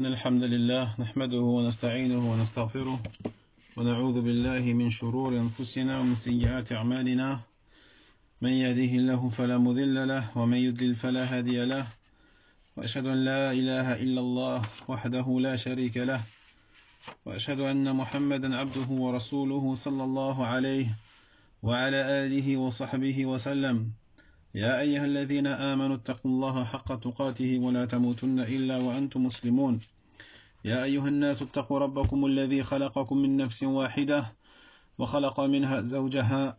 إن الحمد لله نحمده ونستعينه ونستغفره ونعوذ بالله من شرور أنفسنا ومن سيئات أعمالنا من يهده الله فلا مضل له ومن يضلل فلا هادي له وأشهد أن لا إله إلا الله وحده لا شريك له وأشهد أن محمدا عبده ورسوله صلى الله عليه وعلى آله وصحبه وسلم يا أيها الذين آمنوا اتقوا الله حق تقاته ولا تموتن إلا وأنتم مسلمون يا أيها الناس اتقوا ربكم الذي خلقكم من نفس واحدة وخلق منها زوجها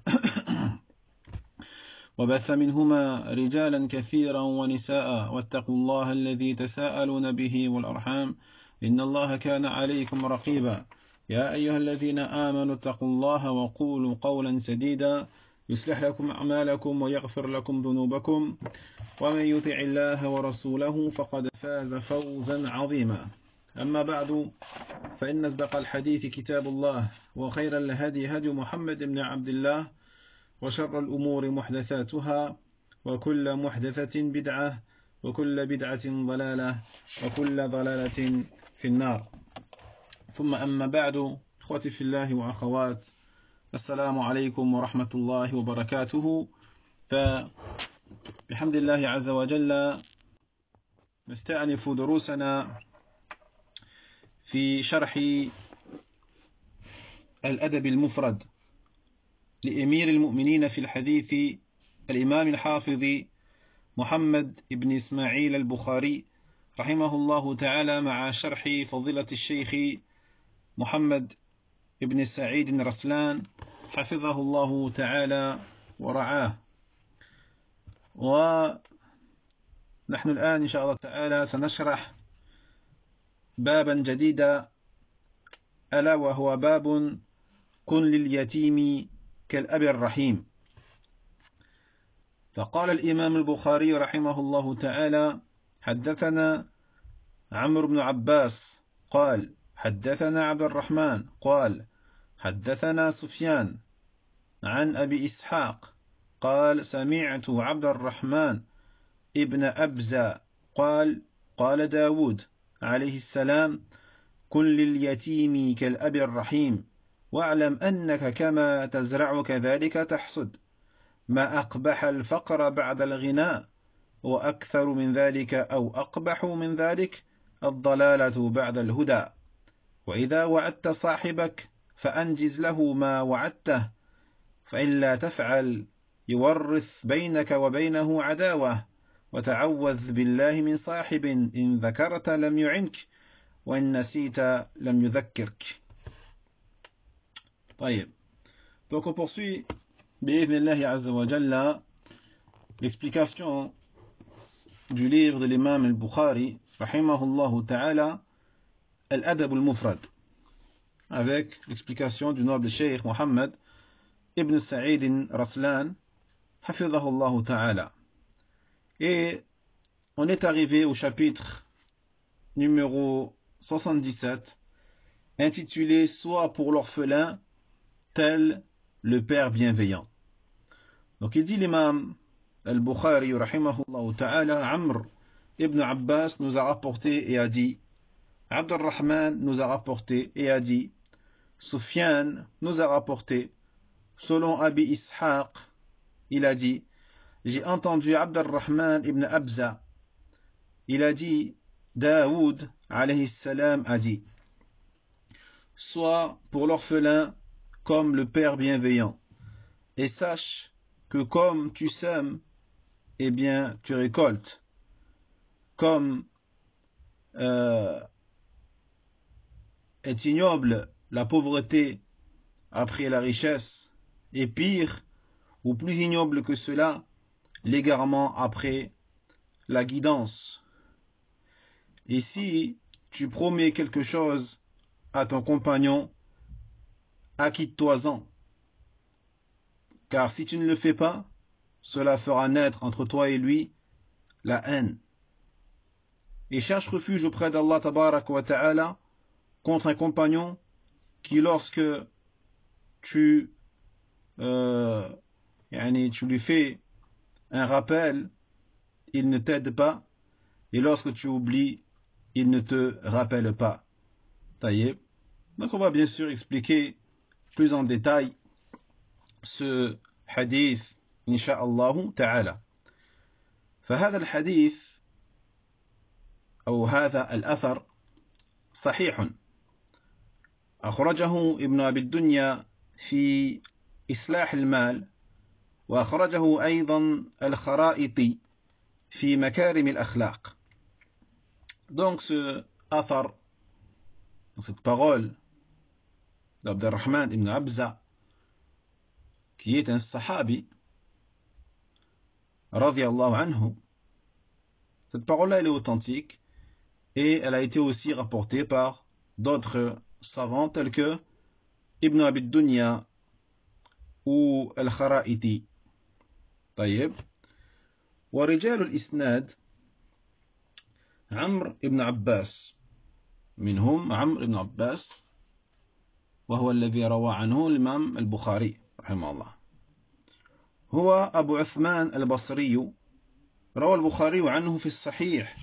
وبث منهما رجالا كثيرا ونساء واتقوا الله الذي تساءلون به والأرحام إن الله كان عليكم رقيبا يا أيها الذين آمنوا اتقوا الله وقولوا قولا سديدا يصلح لكم أعمالكم ويغفر لكم ذنوبكم ومن يطع الله ورسوله فقد فاز فوزا عظيما أما بعد فإن أصدق الحديث كتاب الله وخير الهدي هدي محمد بن عبد الله وشر الأمور محدثاتها وكل محدثة بدعة وكل بدعة ضلالة وكل ضلالة في النار ثم أما بعد إخوتي في الله وأخوات السلام عليكم ورحمة الله وبركاته فبحمد الله عز وجل نستأنف دروسنا في شرح الأدب المفرد لأمير المؤمنين في الحديث الإمام الحافظ محمد بن إسماعيل البخاري رحمه الله تعالى مع شرح فضيلة الشيخ محمد بن سعيد رسلان حفظه الله تعالى ورعاه. ونحن الآن إن شاء الله تعالى سنشرح بابا جديدا ألا وهو باب كن لليتيم كالأب الرحيم. فقال الإمام البخاري رحمه الله تعالى حدثنا عمرو بن عباس قال حدثنا عبد الرحمن قال حدثنا سفيان عن أبي إسحاق قال سمعت عبد الرحمن ابن أبزة قال قال داود عليه السلام كن لليتيم كالأب الرحيم واعلم أنك كما تزرع كذلك تحصد ما أقبح الفقر بعد الغناء وأكثر من ذلك أو أقبح من ذلك الضلالة بعد الهدى وإذا وعدت صاحبك فأنجز له ما وعدته فإن لا تفعل يورث بينك وبينه عداوة وتعوذ بالله من صاحب إن ذكرت لم يعنك وإن نسيت لم يذكرك. طيب. Donc on poursuit bi'idhnillahi azza wa jalla l'explication du livre de l'imam al-Bukhari rahimahullahu ta'ala al-Adab al-Mufrad avec l'explication du noble cheikh Mohammed ibn Sa'id Raslan hafidhahullahu ta'ala. Et on est arrivé au chapitre numéro 77 intitulé Soit pour l'orphelin tel le père bienveillant. Donc il dit l'imam al-Bukhari rahimahullahu ta'ala Amr ibn Abbas nous a rapporté et a dit Abd al-Rahman nous a rapporté et a dit Sufyan nous a rapporté selon Abi Ishaq il a dit j'ai entendu Abd al-Rahman ibn Abza il a dit Daoud alayhi salam a dit sois pour l'orphelin comme le père bienveillant et sache que comme tu sèmes eh bien tu récoltes comme est ignoble la pauvreté après la richesse et pire ou plus ignoble que cela l'égarement après la guidance. Et si tu promets quelque chose à ton compagnon, acquitte-toi-en. Car si tu ne le fais pas, cela fera naître entre toi et lui la haine. Et cherche refuge auprès d'Allah tabarak wa ta'ala contre un compagnon qui lorsque tu lui fais un rappel, il ne t'aide pas, et lorsque tu oublies, il ne te rappelle pas. Taïeb. Donc on va bien sûr expliquer plus en détail ce hadith insha'Allah ta'ala. فهذا الحديث أو هذا الأثر صحيح أخرجه ابن أبي الدنيا في إصلاح المال وأخرجه أيضا الخرائطي في مكارم الأخلاق. Donc ce athar, cette parole d'Abdurrahman ibn Abza, qui est un sahabi, radiyallahu anhu, cette parole-là elle est authentique et elle a été aussi rapportée par d'autres savants tels que Ibn Abi Dunya ou Al-Kharaiti. طيب. ورجال الإسناد عمرو بن عباس، منهم عمرو بن عباس وهو الذي روى عنه الإمام البخاري رحمه الله. هو أبو عثمان البصري، روى البخاري عنه في الصحيح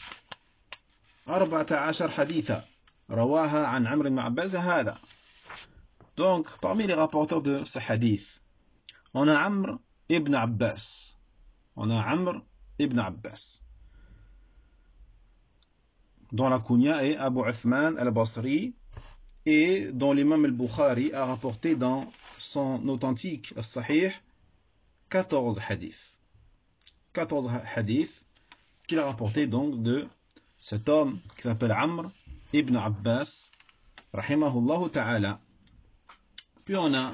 14 حديثا رواها عن عمرو بن عباس هذا. Donc parmi les rapporteurs de ce hadith, on a Amr ibn Abbas. On a Amr ibn Abbas, dont la kunya est Abu Uthman al-Basri et dont l'imam al-Bukhari a rapporté dans son authentique al-Sahih 14 hadiths. 14 hadiths qu'il a rapporté donc de cet homme qui s'appelle Amr ibn Abbas, rahimahullah ta'ala. Puis on a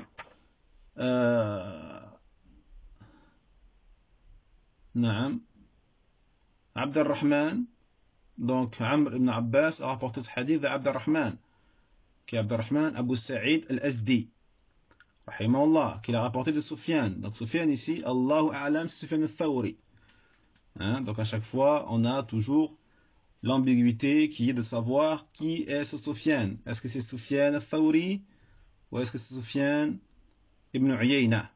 Naam Abd al-Rahman. Donc Amr ibn Abbas a rapporté ce hadith de Abd al-Rahman, qui est Abd al-Rahman Abu Sa'id al-Azdi, rahimahullah, qui l'a rapporté de Sufyan. Donc Sufyan ici, Allahu a'lam, c'est Sufyan al-Thawri. Donc à chaque fois, on a toujours l'ambiguïté qui est de savoir qui est ce Sufyan. Est-ce que c'est Sufyan al-Thawri ou est-ce que c'est Sufyan ibn Uyayna?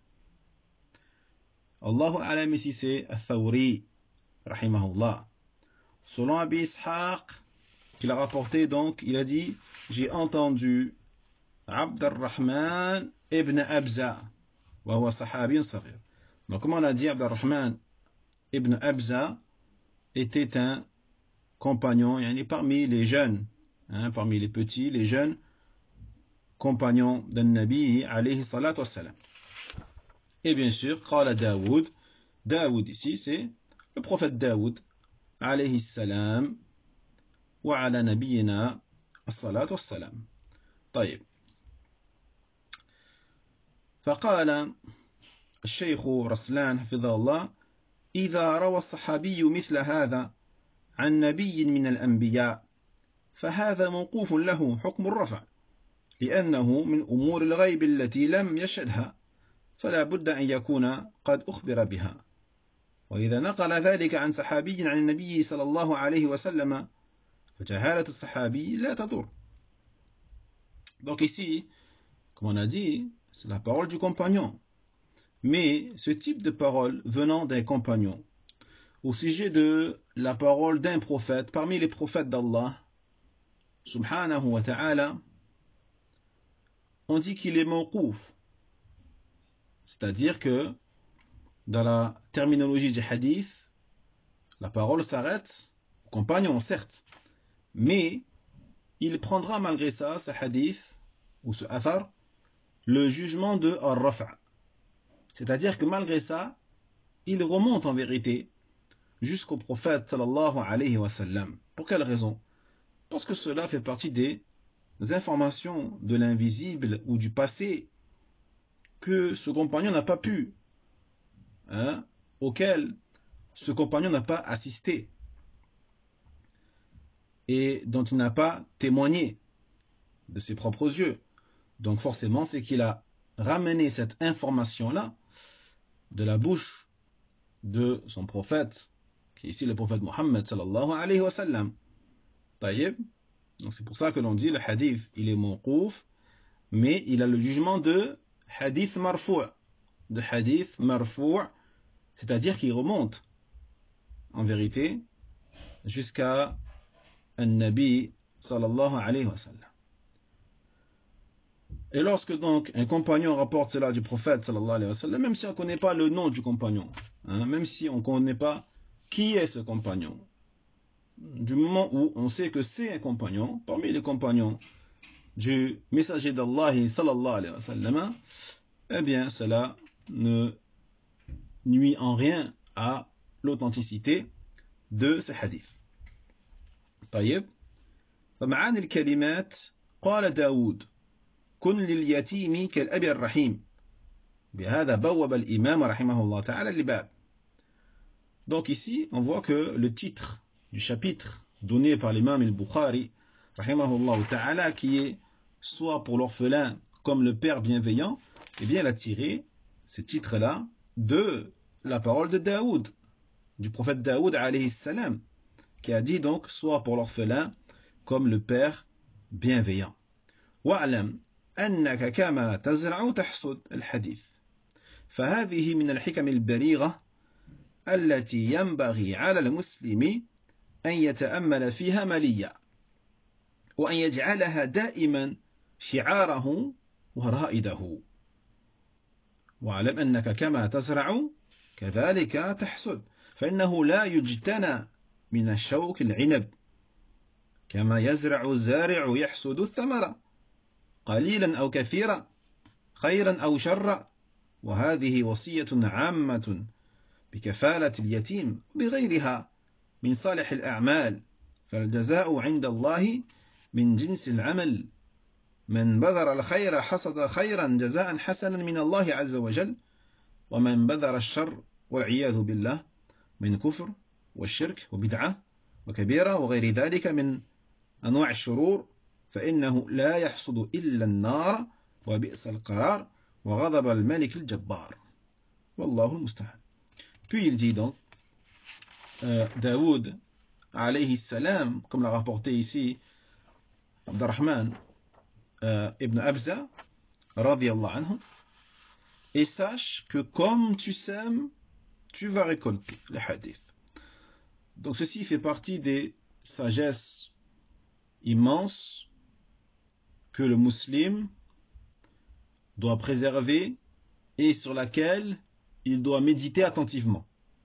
Allahu a'lam ici c'est al-Thawri, rahimahullah. Selon Abi Ishaq, qu'il a rapporté, donc, il a dit, j'ai entendu Abd al-Rahman ibn Abza, wa huwa sahabiyun saghir. Donc, comme on a dit, Abd al-Rahman ibn Abza était un compagnon, yani parmi les jeunes, parmi les petits, les jeunes compagnons d'un Nabi, alayhi salatu wassalam. Et bien sûr, qala Daoud. Daoud ici, c'est le prophète Daoud, عليه السلام وعلى نبينا الصلاة والسلام. طيب. فقال الشيخ رسلان حفظه الله: إذا روى الصحابي مثل هذا عن نبي من الأنبياء فهذا موقوف له حكم الرفع، لأنه من أمور الغيب التي لم يشهدها، فلا بد أن يكون قد أخبر بها. وإذا نقل ذلك عن صحابي عن النبي صلى الله عليه وسلم فجهالة الصحابي لا تضر. Donc ici, comme on a dit, c'est la parole du compagnon. Mais ce type de parole venant d'un compagnon au sujet de la parole d'un prophète parmi les prophètes d'Allah subhanahu wa ta'ala, on dit qu'il est mawqouf. C'est-à-dire que dans la terminologie du hadith, la parole s'arrête au compagnon, certes, mais il prendra malgré ça, ce hadith, ou ce athar, le jugement de al-Rafa'. C'est-à-dire que malgré ça, il remonte en vérité jusqu'au prophète sallallahu alayhi wa sallam. Pour quelle raison? Parce que cela fait partie des informations de l'invisible ou du passé que ce compagnon n'a pas pu, auquel ce compagnon n'a pas assisté et dont il n'a pas témoigné de ses propres yeux. Donc forcément, c'est qu'il a ramené cette information-là de la bouche de son prophète, qui est ici le prophète Mohammed sallallahu alayhi wa sallam. Taïb. Donc c'est pour ça que l'on dit le hadith, il est mawqouf, mais il a le jugement de hadith marfou', de hadith marfou', c'est-à-dire qu'il remonte en vérité jusqu'à النبي صلى الله عليه وسلم. Et lorsque donc un compagnon rapporte cela du prophète sallallahu alayhi wa sallam, même si on ne connaît pas le nom du compagnon, même si on ne connaît pas qui est ce compagnon, du moment où on sait que c'est un compagnon, parmi les compagnons du messager d'Allah sallallahu alayhi wa sallam, eh bien cela ne nuit en rien à l'authenticité de ces hadiths. طيب فمعاني الكلمات قال داود كن لليتيم كالأب الرحيم بهذا بوب الإمام رحمه الله تعالى لباب. Donc ici on voit que le titre du chapitre donné par l'imam al-Bukhari rahimahullah ta'ala, qui est soit pour l'orphelin comme le père bienveillant, eh bien il a tiré ce titre là de la parole de Daoud, du prophète Daoud alayhi salam, qui a dit donc soit pour l'orphelin comme le père bienveillant. وَأَعْلَمْ أنك كما تزرع تحصد الحديث فهذه من الحكم البليغة التي ينبغي على المسلم أن يتأمل فيها مليا وأن يجعلها دائما شعاره ورائده. واعلم أنك كما تزرع كذلك تحصد فإنه لا يجتنى من الشوك العنب كما يزرع الزارع يحصد الثمرة قليلا أو كثيرا خيرا أو شرا. وهذه وصية عامة بكفالة اليتيم وبغيرها من صالح الأعمال فالجزاء عند الله من جنس العمل من بذر الخير حصد خيرا جزاء حسنا من الله عز وجل ومن بذر الشر والعياذ بالله من كفر والشرك وبدعة وكبيرة وغير ذلك من أنواع الشرور فإنه لا يحصد إلا النار وبئس القرار وغضب الملك الجبار والله المستعان. Puis il dit donc Daoud alayhi salam, comme l'a rapporté ici Abdurrahman ibn Abza radiyallahu anhu, et sache que comme tu sèmes, tu vas récolter les hadiths. Donc ceci fait partie des sagesses immenses que le musulman doit préserver et sur laquelle il doit méditer attentivement.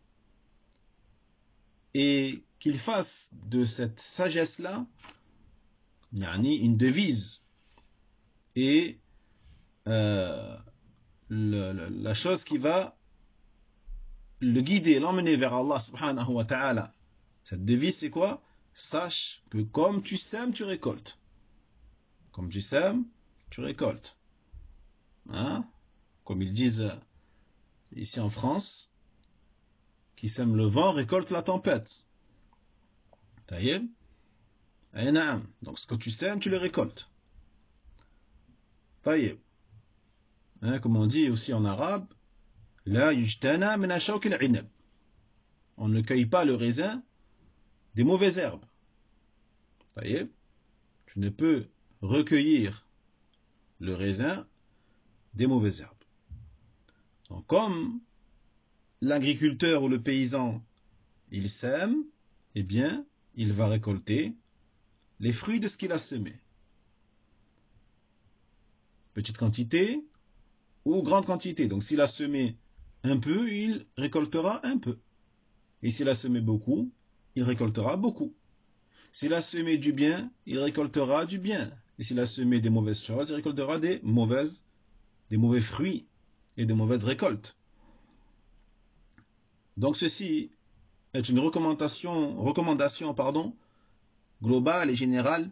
Et qu'il fasse de cette sagesse-là une devise et la chose qui va le guider, l'emmener vers Allah subhanahu wa ta'ala. Cette devise c'est quoi? Sache que comme tu sèmes, tu récoltes. Comme tu sèmes, tu récoltes. Comme ils disent ici en France, qui sème le vent récolte la tempête. Taïeb. Donc ce que tu sèmes, tu le récoltes. Taïeb. Comme on dit aussi en arabe, la yujtana min ashawk al-inab. On ne cueille pas le raisin des mauvaises herbes. Taïeb. Tu ne peux recueillir le raisin des mauvaises herbes. Donc, comme l'agriculteur ou le paysan, il sème, eh bien, il va récolter les fruits de ce qu'il a semé. Petite quantité ou grande quantité. Donc, s'il a semé un peu, il récoltera un peu. Et s'il a semé beaucoup, il récoltera beaucoup. S'il a semé du bien, il récoltera du bien. Et s'il a semé des mauvaises choses, il récoltera des mauvais fruits et des mauvaises récoltes. Donc ceci est une recommandation globale et générale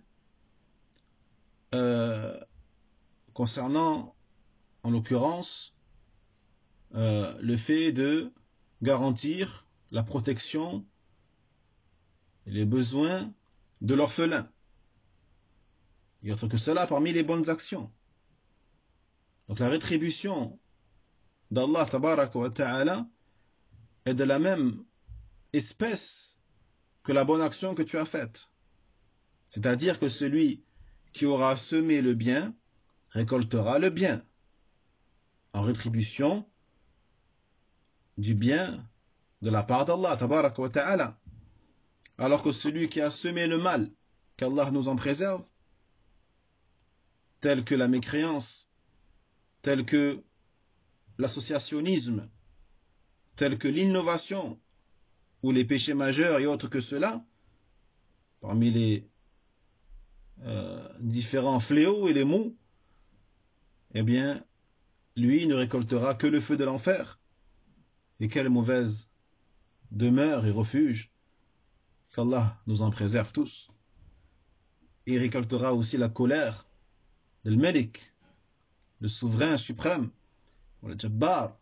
concernant, en l'occurrence, le fait de garantir la protection et les besoins de l'orphelin. Et autre que cela, parmi les bonnes actions. Donc la rétribution d'Allah tabaraka wa ta'ala est de la même espèce que la bonne action que tu as faite. C'est-à-dire que celui qui aura semé le bien récoltera le bien en rétribution du bien de la part d'Allah tabaraka wa ta'ala. Alors que celui qui a semé le mal qu'Allah nous en préserve, telles que la mécréance, telles que l'associationnisme, telles que l'innovation, ou les péchés majeurs et autres que cela, parmi les différents fléaux et les maux, eh bien, lui ne récoltera que le feu de l'enfer. Et quelle mauvaise demeure et refuge, qu'Allah nous en préserve tous. Et il récoltera aussi la colère de Malik, le souverain suprême, ou le Jabbar,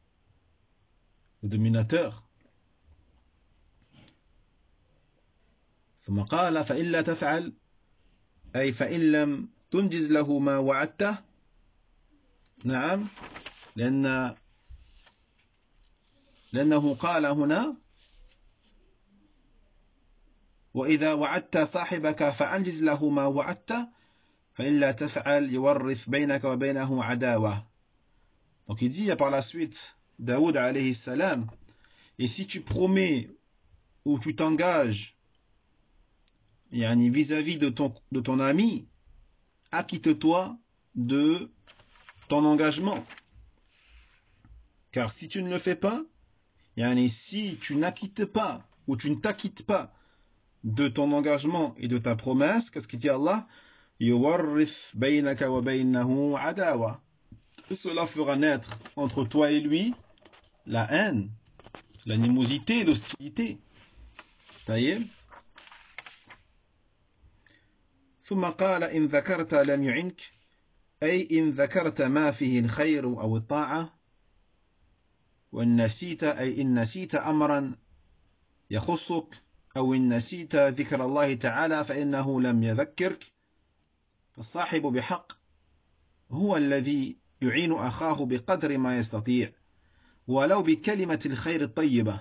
le dominateur. ثم قال فإلا تفعل أي فإن لم تنجز له ما وعدته نعم لأنه قال هنا وإذا وعدت صاحبك فأنجز له ما وعدته فإلا تفعل يورث بينك وبينه عداوة. Donc il dit par la suite Daoud alayhi salam, et si tu promets ou tu t'engages vis-à-vis de ton ami, acquitte-toi de ton engagement. Car si tu ne le fais pas, si tu n'acquittes pas ou tu ne t'acquittes pas de ton engagement et de ta promesse, qu'est-ce qu'il dit Allah? يُوَرِّثْ بَيْنَكَ وَبَيْنَهُ عَدَاوَةً. Et cela fera naître entre toi et lui la haine, l'animosité, l'hostilité. طيب. ثم قال إن ذكرت لم يعنك أي إن ذكرت ما فيه الخير أو الطاعة وإن نسيت أي إن نسيت أمرا يخصك أو إن نسيت ذكر الله تعالى فإنه لم يذكرك. فالصاحب بحق هو الذي يعين أخاه بقدر ما يستطيع ولو بكلمة الخير الطيبة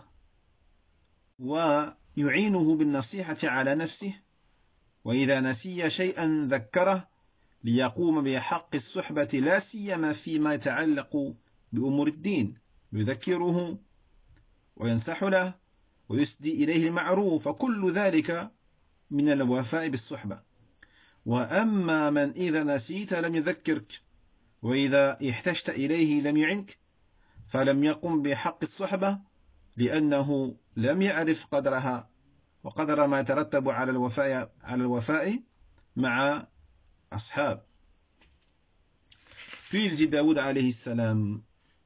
ويعينه بالنصيحة على نفسه وإذا نسي شيئا ذكره ليقوم بحق الصحبة لا سيما فيما يتعلق بأمور الدين يذكره وينصح له ويسدي إليه المعروف وكل ذلك من الوفاء بالصحبة. وأما من إذا نسيت لم يذكرك وإذا احتجت إليه لم يعنك فلم يقم بحق الصحبة لأنه لم يعرف قدرها وقدر ما يترتب على الوفاء مع أصحاب. Puis il dit Daoud alayhi salam,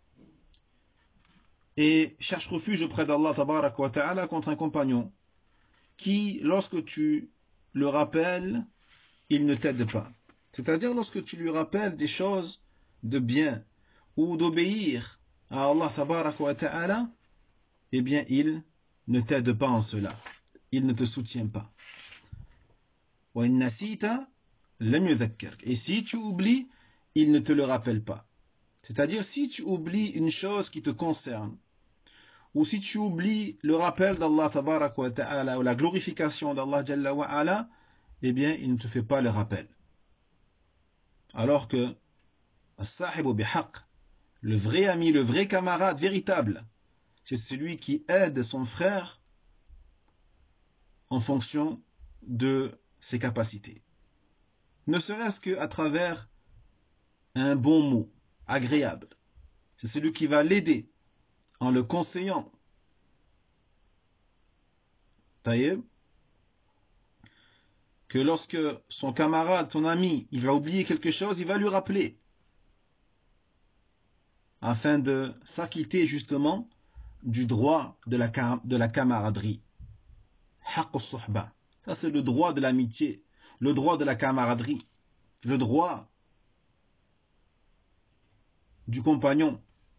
et cherche refuge auprès d'Allah tabarak wa ta'ala contre un compagnon qui, lorsque tu le rappelles, il ne t'aide pas. C'est-à-dire lorsque tu lui rappelles des choses de bien ou d'obéir à Allah tabarak wa ta'ala, eh bien il ne t'aide pas en cela. Il ne te soutient pas. Et si tu oublies, il ne te le rappelle pas. C'est-à-dire, si tu oublies une chose qui te concerne, ou si tu oublies le rappel d'Allah tabarak wa ta'ala, ou la glorification d'Allah jalla wa ala, eh bien, il ne te fait pas le rappel. Alors que, as-sahibu bihaq, le vrai ami, le vrai camarade véritable, c'est celui qui aide son frère en fonction de ses capacités. Ne serait-ce qu'à travers un bon mot, agréable. C'est celui qui va l'aider en le conseillant. Taïeb, que lorsque son camarade, son ami, il va oublier quelque chose, il va lui rappeler afin de s'acquitter justement du droit de la camaraderie. Haqq as-suhba. Ça c'est le droit de l'amitié, le droit de la camaraderie, le droit du compagnon.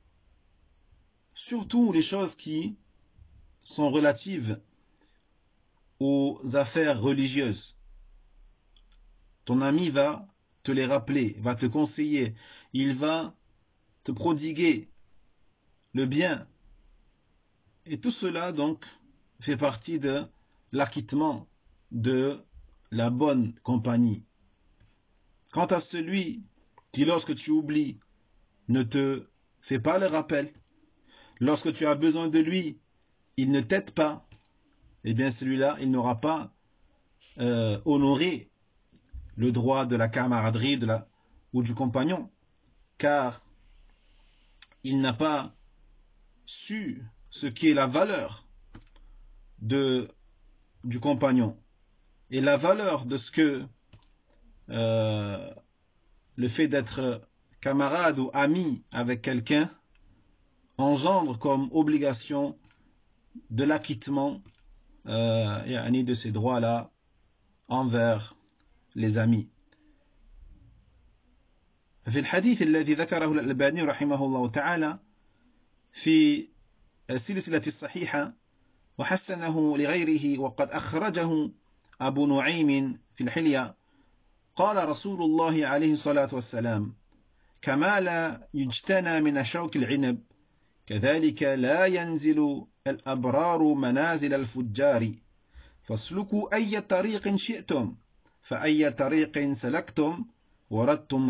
Surtout les choses qui sont relatives aux affaires religieuses. Ton ami va te les rappeler, va te conseiller, il va te prodiguer le bien. Et tout cela donc fait partie de l'acquittement de la bonne compagnie. Quant à celui qui, lorsque tu oublies, ne te fait pas le rappel, lorsque tu as besoin de lui, il ne t'aide pas, eh bien celui-là, il n'aura pas honorer le droit de la camaraderie ou du compagnon, car il n'a pas su ce qui est la valeur du compagnon et la valeur de ce que le fait d'être camarade ou ami avec quelqu'un engendre comme obligation de l'acquittement de ces droits-là envers les amis. في الحديث الذي ذكره الألباني رحمه الله تعالى في السلسلة الصحيحة وحسنه لغيره وقد أخرجه أبو نعيم في الحلية قال رسول الله عليه الصلاة والسلام كما لا يجتنى من شوك العنب كذلك لا ينزل الأبرار منازل الفجار فاسلكوا أي طريق شئتم فأي طريق سلكتم وردتم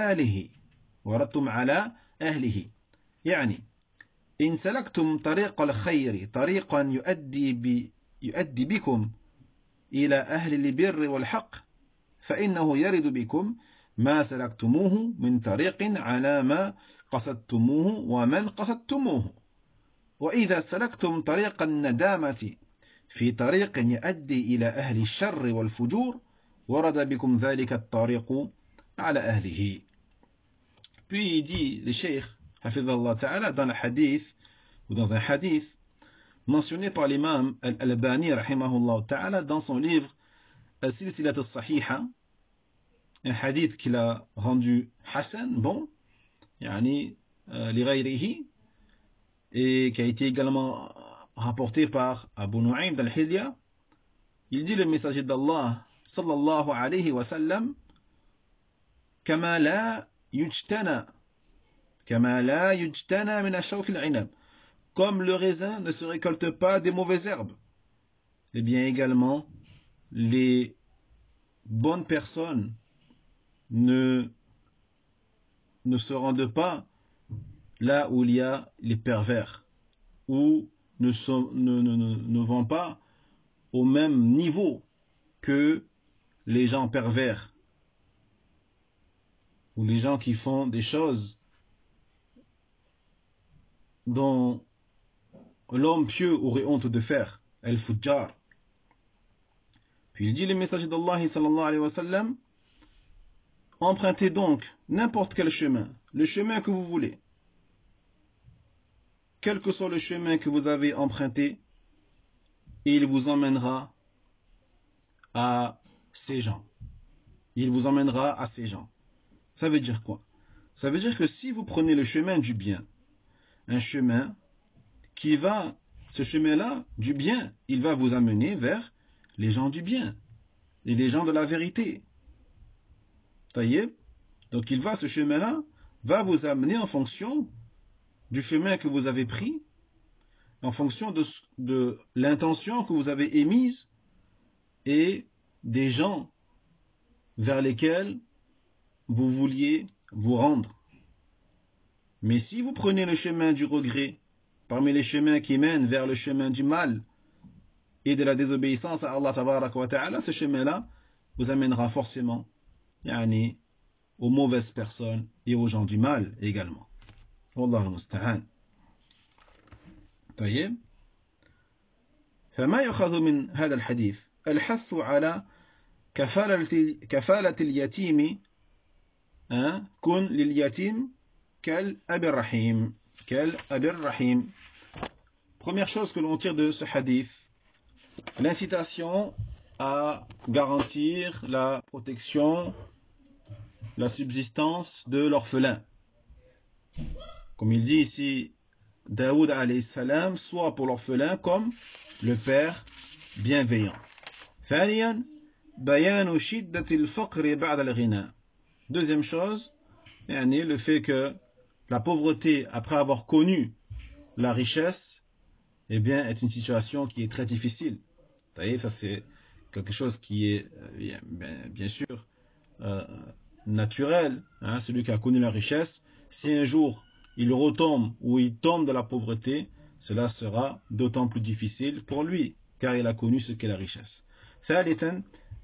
على أهله يعني إن سلكتم طريق الخير طريقا يؤدي بكم إلى أهل البر والحق فإنه يرد بكم ما سلكتموه من طريق على ما قصدتموه ومن قصدتموه وإذا سلكتم طريق الندامة في طريق يؤدي إلى أهل الشر والفجور ورد بكم ذلك الطريق على أهله. Puis il dit, le cheikh, hafidhallah ta'ala, dans un hadith mentionné par l'imam Al-Albani, rahimahullah ta'ala, dans son livre Al-Silsilat al-Sahiha, un hadith qu'il a rendu Hassan, bon, yani, li ghayrihi, et qui a été également rapporté par Abu Nu'aym dans al-Hilya. Il dit le messager d'Allah, sallallahu alayhi wa sallam, كما لا يجتنى من شوك العنب, comme le raisin ne se récolte pas des mauvaises herbes, et bien également les bonnes personnes ne se rendent pas là où il y a les pervers, ou ne vont pas au même niveau que les gens pervers, ou les gens qui font des choses dont l'homme pieux aurait honte de faire, al-fujjar. Puis il dit le messager d'Allah sallallahu alayhi wa sallam, empruntez donc n'importe quel chemin, le chemin que vous voulez, quel que soit le chemin que vous avez emprunté, et il vous emmènera à ces gens. Il vous emmènera à ces gens. Ça veut dire quoi? Ça veut dire que si vous prenez le chemin du bien, un chemin ce chemin-là du bien, il va vous amener vers les gens du bien et les gens de la vérité. Taïeb. Donc ce chemin-là va vous amener en fonction du chemin que vous avez pris, en fonction de l'intention que vous avez émise et des gens vers lesquels vous vouliez vous rendre. Mais si vous prenez le chemin du regret, parmi les chemins qui mènent vers le chemin du mal et de la désobéissance à Allah tabaraka wa ta'ala, ce chemin-là vous amènera forcément aux mauvaises personnes et aux gens du mal également. Wallahu musta'an. طيب. فما يؤخذ من هذا الحديث الحث على كفالة اليتيم كن لليتيم كالأب الرحيم. Première chose que l'on tire de ce hadith, l'incitation à garantir la protection, la subsistance de l'orphelin. Comme il dit ici, Daoud alayhi salam, soit pour l'orphelin comme le père bienveillant. ثانيا بيان شدة الفقر بعد الغنى. Deuxième chose, le fait que la pauvreté, après avoir connu la richesse, est une situation qui est très difficile. Ça c'est quelque chose qui est bien sûr naturel. Celui qui a connu la richesse, si un jour il retombe ou il tombe dans la pauvreté, cela sera d'autant plus difficile pour lui, car il a connu ce qu'est la richesse. ثالثا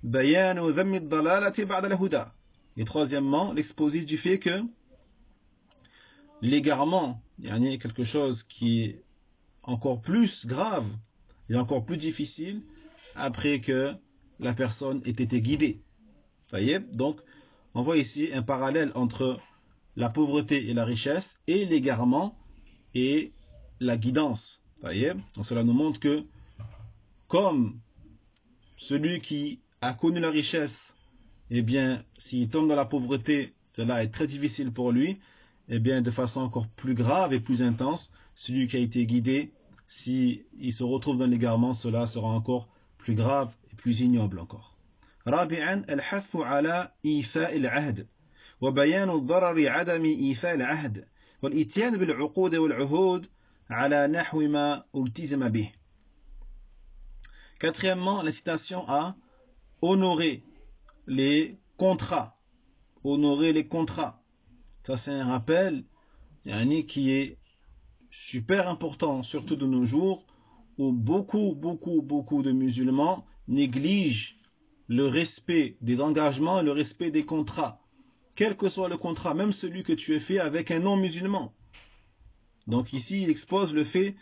بيان ذم الضلالة بعد الهدى. Et troisièmement, l'exposé du fait que l'égarement, yani quelque chose qui est encore plus grave et encore plus difficile après que la personne ait été guidée. Ça y est, donc on voit ici un parallèle entre la pauvreté et la richesse et l'égarement et la guidance. Ça y est, donc cela nous montre que comme celui qui a connu la richesse, eh bien, s'il tombe dans la pauvreté, cela est très difficile pour lui. Eh bien, de façon encore plus grave et plus intense, celui qui a été guidé, s'il se retrouve dans l'égarement, cela sera encore plus grave et plus ignoble encore. رابعا الحث على إيفاء العهد وبيان الضرر عدم إيفاء العهد والإتيان بالعقود والعهود على نحو ما التزم به. Quatrièmement, l'incitation à honorer les contrats. Honorer les contrats. Ça, c'est un rappel qui est super important, surtout de nos jours, où beaucoup de musulmans négligent le respect des engagements et le respect des contrats. Quel que soit le contrat, même celui que tu as fait avec un non-musulman. Donc ici, il expose le fait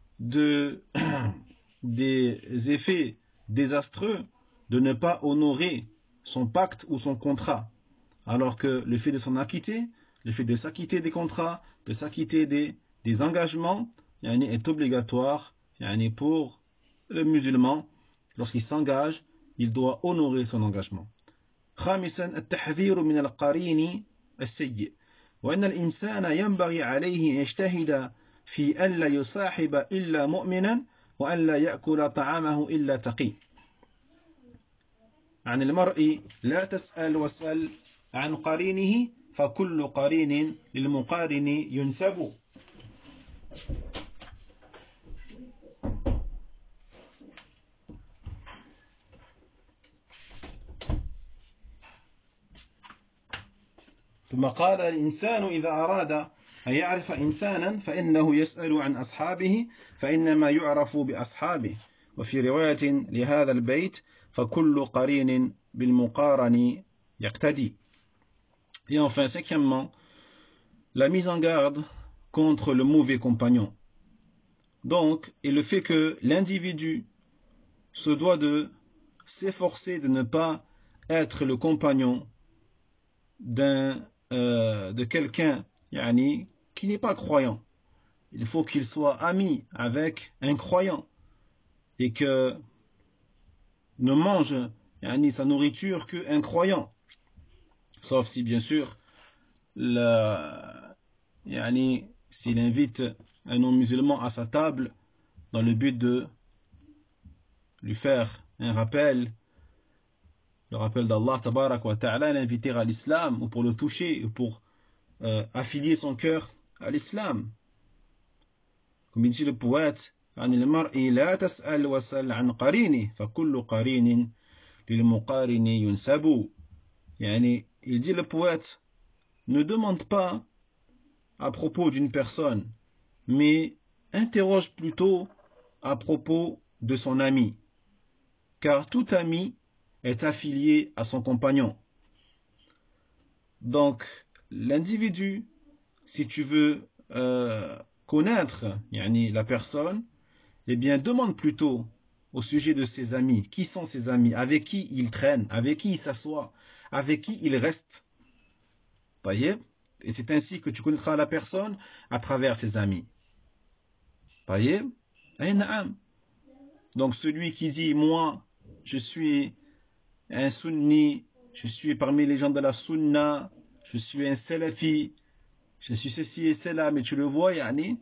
des effets désastreux de ne pas honorer son pacte ou son contrat. Alors que le fait de s'en acquitter, le fait de s'acquitter des contrats, de s'acquitter des engagements, est obligatoire pour le musulman. Lorsqu'il s'engage, il doit honorer son engagement. خامسا التحذير من القرين السيء وأن الإنسان ينبغي عليه أن يجتهد في ألا يصاحب إلا مؤمنا وأن لا يأكل طعامه إلا تقي. عن المرء لا تسأل واسأل عن قرينه فكل قرين للمقارن ينسب. ثم قال الإنسان إذا أراد أن يعرف إنسانا فإنه يسأل عن أصحابه فإنما يعرف بأصحابه. وفي رواية لهذا البيت فكل قرين بالمقارن يقتدي. Et enfin, cinquièmement, la mise en garde contre le mauvais compagnon. Donc, et le fait que l'individu se doit de s'efforcer de ne pas être le compagnon de quelqu'un qui n'est pas croyant. Il faut qu'il soit ami avec un croyant et que ne mange sa nourriture qu'un croyant. Sauf si bien sûr s'il invite un non-musulman à sa table dans le but de lui faire un rappel, le rappel d'Allah tabarak wa ta'ala, l'inviter à l'islam ou pour le toucher ou pour affilier son cœur à l'islam. Comme il dit le poète, عن المرء لا تسأل وسل عن قرينه فكل قرين للمقارن ينسب. Il dit le poète, ne demande pas à propos d'une personne, mais interroge plutôt à propos de son ami, car tout ami est affilié à son compagnon. Donc, l'individu, si tu veux connaître la personne, eh bien, demande plutôt au sujet de ses amis. Qui sont ses amis? Avec qui il traîne? Avec qui il s'assoit? Avec qui il reste? Voyez? Et c'est ainsi que tu connaîtras la personne à travers ses amis. Voyez? Donc, celui qui dit, moi, je suis un sunni, je suis parmi les gens de la sunna, je suis un salafi, je suis ceci et cela, mais tu le vois,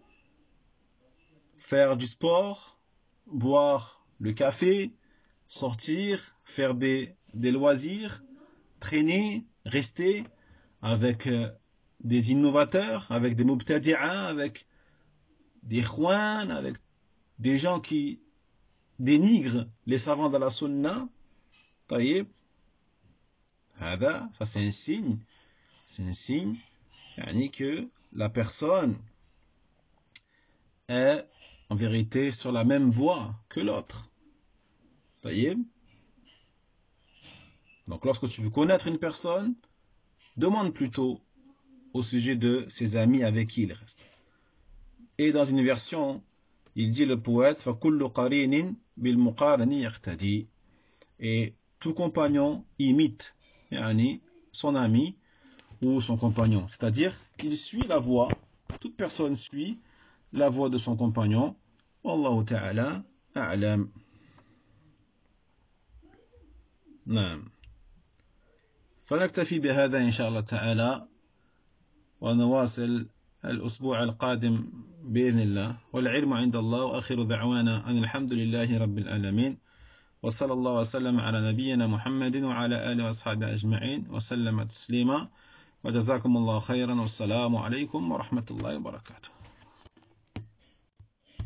faire du sport, boire le café, sortir, faire des loisirs, traîner, rester avec des innovateurs, avec des mubtadi'a, avec des khouans, avec des gens qui dénigrent les savants de la sunna. طيب هذا, ça c'est un signe que la personne est en vérité sur la même voie que l'autre. طيب Donc lorsque tu veux connaître une personne, demande plutôt au sujet de ses amis avec qui il reste. Et dans une version, il dit le poète فَكُلُّ قَرِينٍ بِالْمُقَارَنِ يَقْتَدِي. Et tout compagnon imite son ami ou son compagnon. C'est-à-dire qu'il suit la voie, toute personne suit la voie de son compagnon. Wallahu ta'ala a'lam. نعم. فنكتفي بهذا إن شاء الله تعالى ونواصل الأسبوع القادم بإذن الله والعلم عند الله وآخر دعوانا أن الحمد لله رب العالمين وصلى الله وسلم على نبينا محمد وعلى آله وأصحابه أجمعين وسلم تسليما وجزاكم الله خيرا والسلام عليكم ورحمة الله وبركاته.